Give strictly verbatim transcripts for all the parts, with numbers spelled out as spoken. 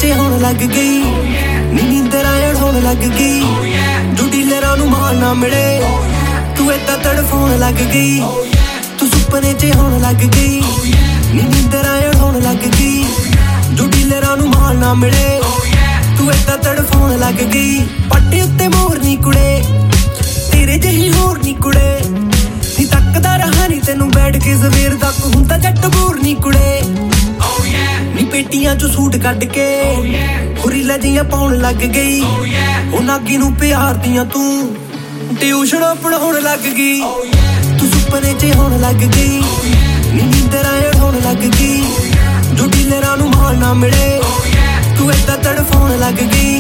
च होण लग गई नी नींदर आयण होण लग गई जो डीलरां नूं माल ना मिले तू इदां तड़फाउण लग गई तू सुपने च होण लग गई नी नींदर आयण होण लग गई जो डीलरां नूं माल ना मिले तू इदां तड़फाउण लग गई पट्टे उत्ते मोर नी कुड़े तेरे जही होर नी कुड़े नी तकदा रहा नी तैनूं बैठ के सवेर तक हुंदा जट बोर नी कुड़े नी पेटियां चों सूट कढ के हुरीला जियां पाउण लग गई ओ नागी नूं प्यार दियां तू ट्यूशनां पढ़ाउण लग गई तू सुपने च होण लग गई नी नींदर आयण होण लग गई जो डीलरां नूं माल ना मिले तू इदां तड़फाउण लग गई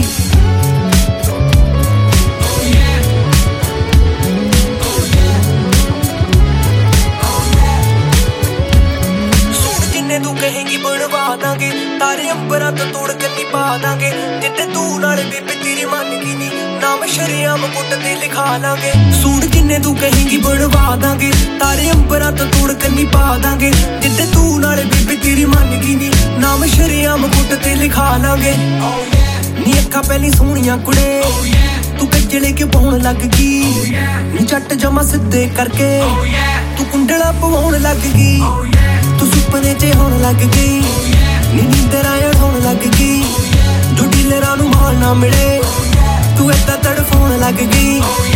तू कहेंगी बनवा दांगे तारे अंबरां तो तोड़ के नी पा दांगे जिद्दे तू नाल बेबे तेरी मन की नी नाम शरेआम कुट ते लिखा लांगे सूट जिन्ने तू कहेंगी बनवा दांगे तारे अंबरां तो तोड़ के नी पा दांगे जिद्दे तू नाल बेबे तेरी मन की नी नाम शरेआम कुट ते लिखा लांगे नी अक्खां पहली सोहणियां कुड़े तू कजले के पाउण लग गई नी झट जमा सिद्धे करके तू कुंडला पवाउण लग गई तू सुपने च होण लग गई नी नींदर आयण होण लग गई जो डीलरां नूं माल ना मिले तू इदां तड़फाउण लग गई